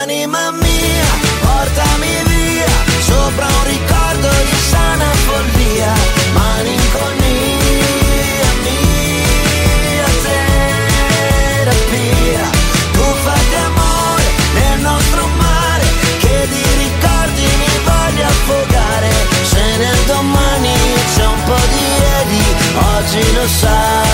Anima mia, portami via, sopra un ricordo di sana follia. Malinconia, mia terapia. Tuffati amore nel nostro mare, che di ricordi mi voglio affogare. Se nel domani c'è un po' di ieri, oggi lo sai.